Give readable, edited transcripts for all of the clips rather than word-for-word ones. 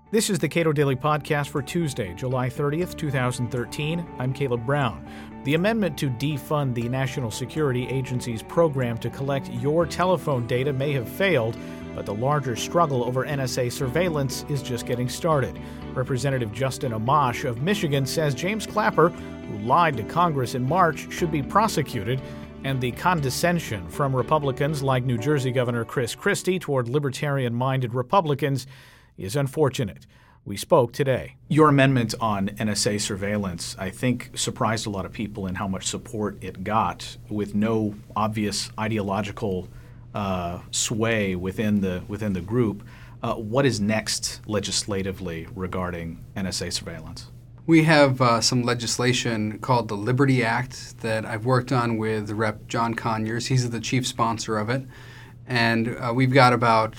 This is the Cato Daily Podcast for Tuesday, July 30th, 2013. I'm Caleb Brown. The amendment to defund the National Security Agency's program to collect your telephone data may have failed, but the larger struggle over NSA surveillance is just getting started. Representative Justin Amash of Michigan says James Clapper, who lied to Congress in March, should be prosecuted, and the condescension from Republicans like New Jersey Governor Chris Christie toward libertarian-minded Republicans is unfortunate. We spoke today. Your amendment on NSA surveillance, I think, surprised a lot of people in how much support it got, with no obvious ideological sway within the group. What is next legislatively regarding NSA surveillance? We have some legislation called the Liberty Act that I've worked on with Rep. John Conyers. He's the chief sponsor of it. And we've got about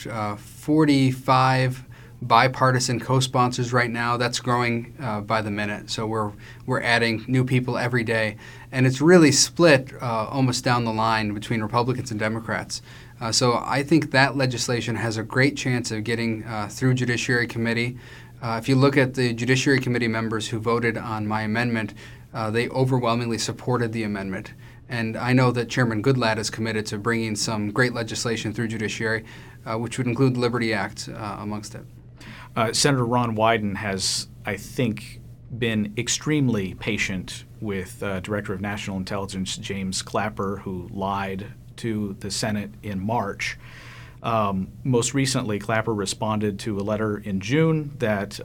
45 bipartisan co-sponsors right now. That's growing by the minute. So we're adding new people every day. And it's really split almost down the line between Republicans and Democrats. So I think that legislation has a great chance of getting through Judiciary Committee. If you look at the Judiciary Committee members who voted on my amendment, they overwhelmingly supported the amendment. And I know that Chairman Goodlatte is committed to bringing some great legislation through Judiciary, which would include the Liberty Act amongst it. Senator Ron Wyden has, I think, been extremely patient with Director of National Intelligence James Clapper, who lied to the Senate in March. Most recently, Clapper responded to a letter in June that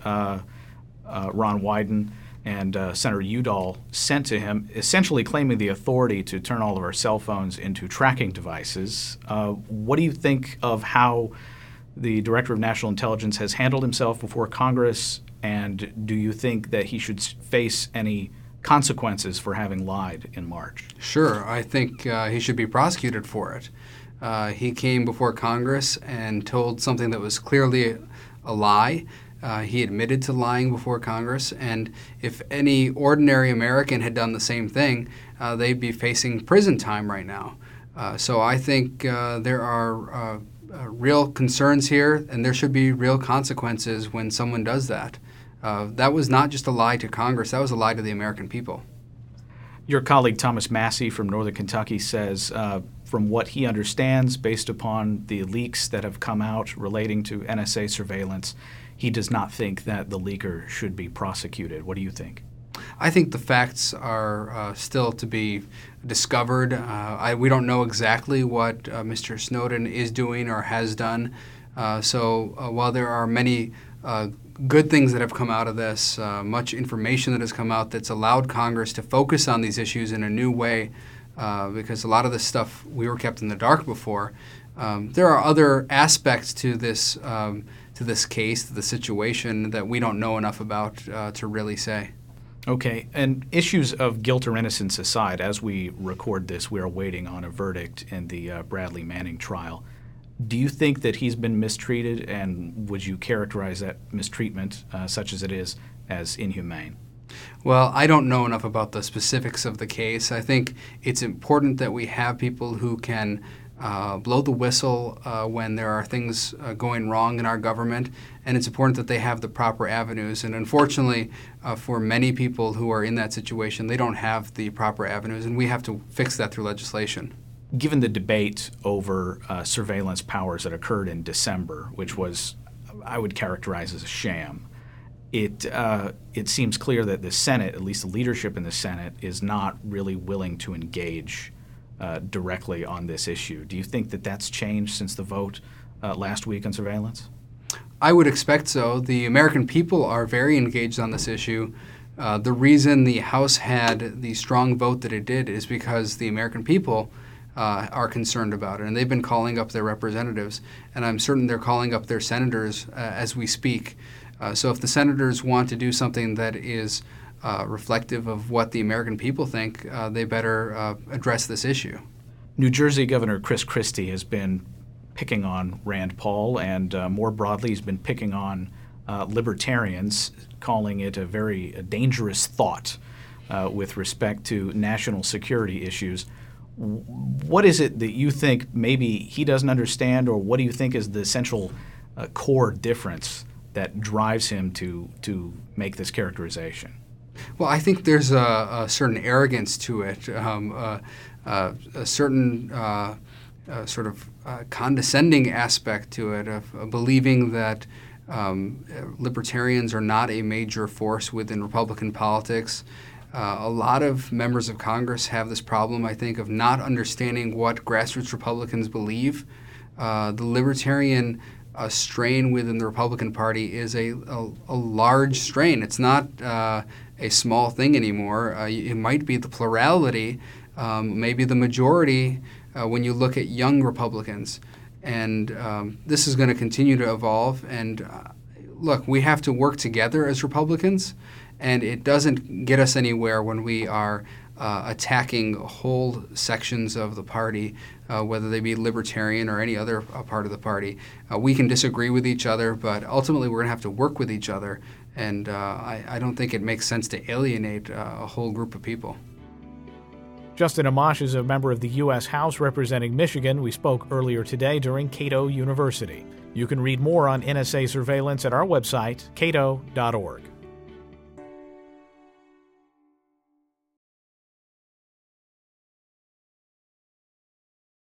Ron Wyden and Senator Udall sent to him, essentially claiming the authority to turn all of our cell phones into tracking devices. What do you think of how the Director of National Intelligence has handled himself before Congress, and do you think that he should face any consequences for having lied in March? Sure. I think he should be prosecuted for it. He came before Congress and told something that was clearly a lie. He admitted to lying before Congress, and if any ordinary American had done the same thing, they'd be facing prison time right now. So I think there are real concerns here, and there should be real consequences when someone does that. That was not just a lie to Congress, that was a lie to the American people. Your colleague Thomas Massie from Northern Kentucky says, from what he understands, based upon the leaks that have come out relating to NSA surveillance, he does not think that the leaker should be prosecuted. What do you think? I think the facts are still to be discovered. We don't know exactly what Mr. Snowden is doing or has done. So while there are many good things that have come out of this, much information that has come out that's allowed Congress to focus on these issues in a new way, because a lot of this stuff we were kept in the dark before. There are other aspects to this case, to the situation, that we don't know enough about to really say. Okay, and issues of guilt or innocence aside, as we record this, we are waiting on a verdict in the Bradley Manning trial. Do you think that he's been mistreated, and would you characterize that mistreatment, such as it is, as inhumane? Well, I don't know enough about the specifics of the case. I think it's important that we have people who can blow the whistle when there are things going wrong in our government, and it's important that they have the proper avenues. And unfortunately, for many people who are in that situation, they don't have the proper avenues, and we have to fix that through legislation. Given the debate over surveillance powers that occurred in December, which was, I would characterize as a sham, it seems clear that the Senate, at least the leadership in the Senate, is not really willing to engage directly on this issue. Do you think that that's changed since the vote last week on surveillance? I would expect so. The American people are very engaged on this issue. The reason the House had the strong vote that it did is because the American people are concerned about it, and they've been calling up their representatives, and I'm certain they're calling up their senators as we speak. So if the senators want to do something that is reflective of what the American people think, they better address this issue. New Jersey Governor Chris Christie has been picking on Rand Paul, and more broadly, he's been picking on libertarians, calling it a very dangerous thought with respect to national security issues. What is it that you think maybe he doesn't understand, or what do you think is the essential core difference that drives him to make this characterization? Well, I think there's a certain arrogance to it, a certain sort of condescending aspect to it, of believing that libertarians are not a major force within Republican politics. A lot of members of Congress have this problem, I think, of not understanding what grassroots Republicans believe. The libertarian strain within the Republican Party is a large strain. It's not a small thing anymore. It might be the plurality, maybe the majority when you look at young Republicans. And this is going to continue to evolve. And look, we have to work together as Republicans, and it doesn't get us anywhere when we are attacking whole sections of the party, whether they be libertarian or any other part of the party. We can disagree with each other, but ultimately we're going to have to work with each other. And I don't think it makes sense to alienate a whole group of people. Justin Amash is a member of the U.S. House representing Michigan. We spoke earlier today during Cato University. You can read more on NSA surveillance at our website, cato.org.